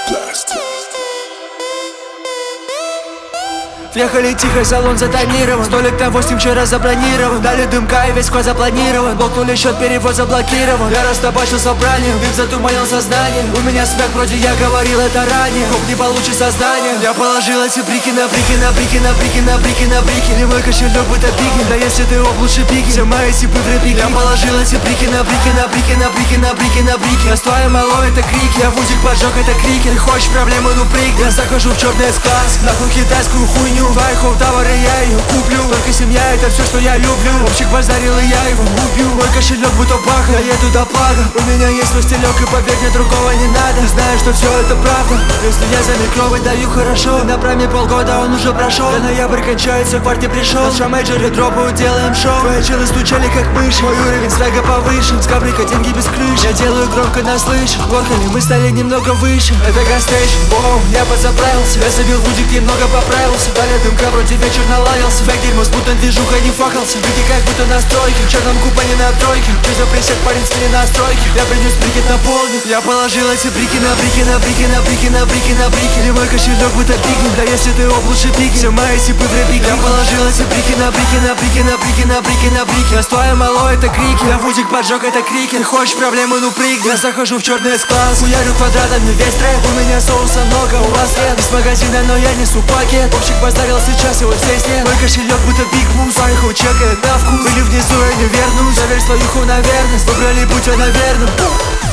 Въехали тихо, салон затонирован. Столик на 8 вчера забронирован. Дали дымка и весь вход запланирован. Блокнули счет, перевод заблокирован. Я растопачил собранием, дым затуманил сознание. У меня смех, вроде я говорил это ранее. Хоп, не получит создание. Я положил эти брики на брики, на брики, на брики, на брики, на брики. И мой кошелек будто пикнет. Да если ты оп, лучше пики. Все мои типы в репике. Я положил эти брики на брики, на брики, на брики, на брики, на брики. Я стою мало, это крики. Я в узик поджег, это крики. Ты хочешь проблемы, ну прыг. Я захожу в черный класс. Нахуй китайскую хуйню. Твои хоп-товары, я ее куплю. Только семья, это все, что я люблю. Общик базарил, и я его убью. Мой кошелек будто баха, я еду до Плага. У меня есть свой стилек, и поверь, мне другого не надо. Знаю, что все это правда. Если я за микровой даю хорошо. На праме полгода он уже прошел. Да ноябрь кончается, в парте пришел. На мейджоре дропают, делаем шоу. Твои челы стучали как мыши. Мой уровень свега повыше. С коврика деньги без крыши. Я делаю громко, нас слышит. Локали, мы стали немного выше. Это гастейдж, боу, я подзаправился. Я забил будик, немного поправился. Дали дымка, вроде вечер налаялся. Фэк дерьмо, спутан движуха, не факался. Люди как будто на стройке. В черном купане на тройке. Что за присед, парень, смени настройки. Я принес брикет на полдник. Я положил эти брики на брики, на брики, на брики, на брики, на брики. И мой кошелек будто пикнет. Да если ты оп, лучше пики. Все мои типы в репике. Я положил эти брики на брики, на брики, на брики, на брики, на брики. Я стою мало, это крики. Я в узик поджег, это крики. Ты хочешь проблемы, ну прыг. Я захожу в черный класс. Хуярю квадратами весь трек. У меня соуса много, у вас нет. Из магазина, но я несу пакет. Общик базарил, сейчас его здесь нет. Мой кошелек будто биг мус. Своих чекает на вкус. Были внизу, я не вернусь. Заверь свою ху на верность. Выбрали путь, я наверное.